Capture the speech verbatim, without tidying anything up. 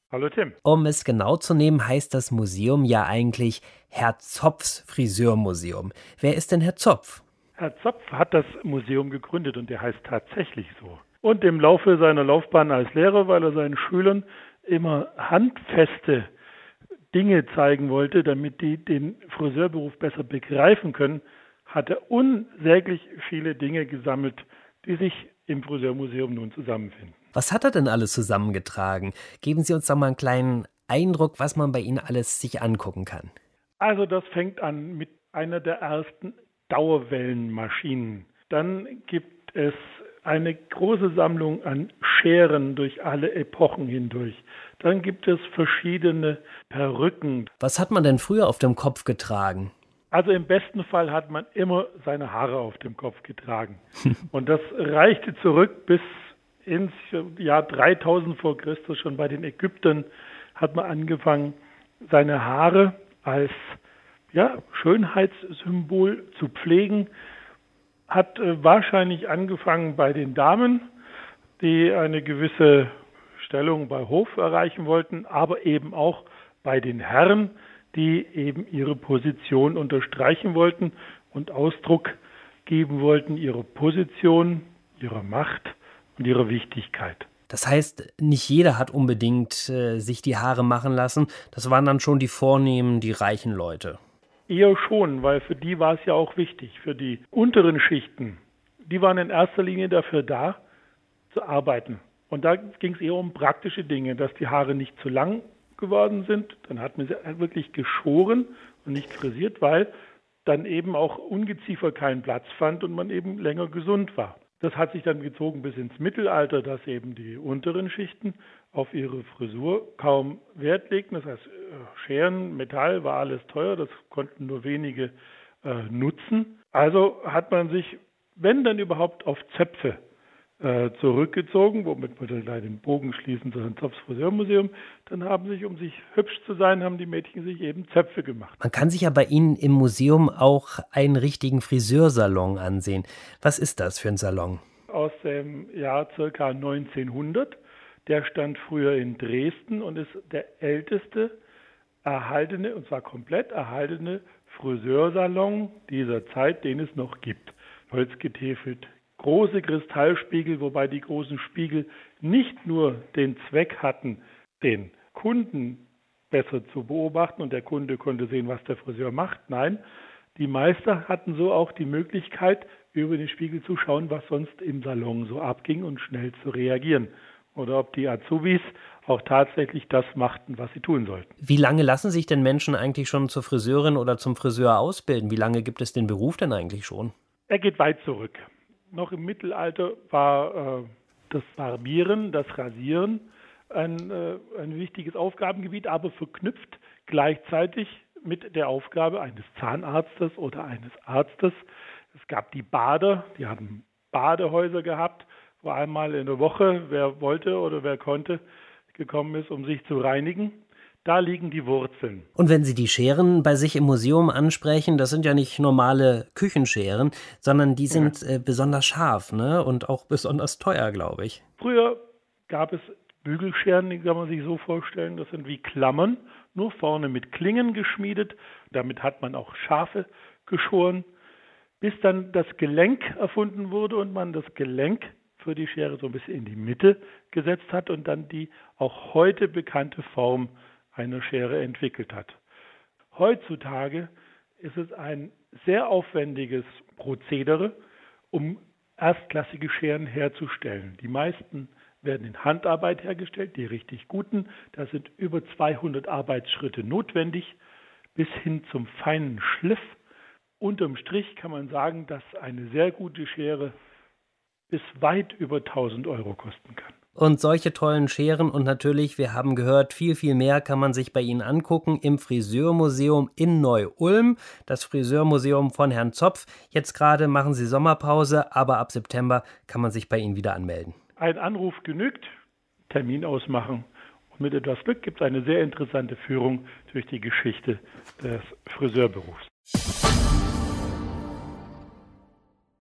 Hallo Tim. Um es genau zu nehmen, heißt das Museum ja eigentlich Herr Zopfs Friseurmuseum. Wer ist denn Herr Zopf? Herr Zopf hat das Museum gegründet und der heißt tatsächlich so. Und im Laufe seiner Laufbahn als Lehrer, weil er seinen Schülern immer handfeste Dinge zeigen wollte, damit die den Friseurberuf besser begreifen können, hat er unsäglich viele Dinge gesammelt, die sich im Friseurmuseum nun zusammenfinden. Was hat er denn alles zusammengetragen? Geben Sie uns doch mal einen kleinen Eindruck, was man bei Ihnen alles sich angucken kann. Also das fängt an mit einer der ersten Dauerwellenmaschinen. Dann gibt es eine große Sammlung an Scheren durch alle Epochen hindurch. Dann gibt es verschiedene Perücken. Was hat man denn früher auf dem Kopf getragen? Also im besten Fall hat man immer seine Haare auf dem Kopf getragen. Und das reichte zurück bis ins Jahr dreitausend vor Christus. Schon bei den Ägyptern hat man angefangen, seine Haare als ja, Schönheitssymbol zu pflegen. Hat äh, wahrscheinlich angefangen bei den Damen, die eine gewisse Stellung bei Hof erreichen wollten, aber eben auch bei den Herren, die eben ihre Position unterstreichen wollten und Ausdruck geben wollten, ihrer Position, ihrer Macht und ihrer Wichtigkeit. Das heißt, nicht jeder hat unbedingt äh, sich die Haare machen lassen. Das waren dann schon die Vornehmen, die reichen Leute. Eher schon, weil für die war es ja auch wichtig. Für die unteren Schichten, die waren in erster Linie dafür da, zu arbeiten. Und da ging es eher um praktische Dinge, dass die Haare nicht zu lang geworden sind. Dann hat man sie wirklich geschoren und nicht frisiert, weil dann eben auch Ungeziefer keinen Platz fand und man eben länger gesund war. Das hat sich dann gezogen bis ins Mittelalter, dass eben die unteren Schichten auf ihre Frisur kaum Wert legten. Das heißt, Scheren, Metall war alles teuer, das konnten nur wenige äh, nutzen. Also hat man sich, wenn dann überhaupt, auf Zöpfe äh, zurückgezogen, womit wir dann gleich den Bogen schließen zu Herrn Zopfs Friseurmuseum. Dann haben sich, um sich hübsch zu sein, haben die Mädchen sich eben Zöpfe gemacht. Man kann sich ja bei Ihnen im Museum auch einen richtigen Friseursalon ansehen. Was ist das für ein Salon? Aus dem Jahr ca. neunzehnhundert. Der stand früher in Dresden und ist der älteste erhaltene, und zwar komplett erhaltene Friseursalon dieser Zeit, den es noch gibt. Holzgetäfelt, große Kristallspiegel, wobei die großen Spiegel nicht nur den Zweck hatten, den Kunden besser zu beobachten und der Kunde konnte sehen, was der Friseur macht. Nein, die Meister hatten so auch die Möglichkeit, über den Spiegel zu schauen, was sonst im Salon so abging und schnell zu reagieren. Oder ob die Azubis auch tatsächlich das machten, was sie tun sollten. Wie lange lassen sich denn Menschen eigentlich schon zur Friseurin oder zum Friseur ausbilden? Wie lange gibt es den Beruf denn eigentlich schon? Er geht weit zurück. Noch im Mittelalter war äh, das Barbieren, das Rasieren ein, äh, ein wichtiges Aufgabengebiet, aber verknüpft gleichzeitig mit der Aufgabe eines Zahnarztes oder eines Arztes. Es gab die Bader, die haben Badehäuser gehabt, wo einmal in der Woche, wer wollte oder wer konnte, gekommen ist, um sich zu reinigen. Da liegen die Wurzeln. Und wenn Sie die Scheren bei sich im Museum ansprechen, das sind ja nicht normale Küchenscheren, sondern die sind ja. äh, besonders scharf, ne? Und auch besonders teuer, glaube ich. Früher gab es Bügelscheren, die kann man sich so vorstellen, das sind wie Klammern, nur vorne mit Klingen geschmiedet. Damit hat man auch Schafe geschoren, bis dann das Gelenk erfunden wurde und man das Gelenk für die Schere so ein bisschen in die Mitte gesetzt hat und dann die auch heute bekannte Form einer Schere entwickelt hat. Heutzutage ist es ein sehr aufwendiges Prozedere, um erstklassige Scheren herzustellen. Die meisten werden in Handarbeit hergestellt, die richtig guten. Da sind über zweihundert Arbeitsschritte notwendig, bis hin zum feinen Schliff. Unterm Strich kann man sagen, dass eine sehr gute Schere bis weit über tausend Euro kosten kann. Und solche tollen Scheren und natürlich, wir haben gehört, viel, viel mehr kann man sich bei Ihnen angucken im Friseurmuseum in Neu-Ulm, das Friseurmuseum von Herrn Zopf. Jetzt gerade machen Sie Sommerpause, aber ab September kann man sich bei Ihnen wieder anmelden. Ein Anruf genügt, Termin ausmachen und mit etwas Glück gibt es eine sehr interessante Führung durch die Geschichte des Friseurberufs.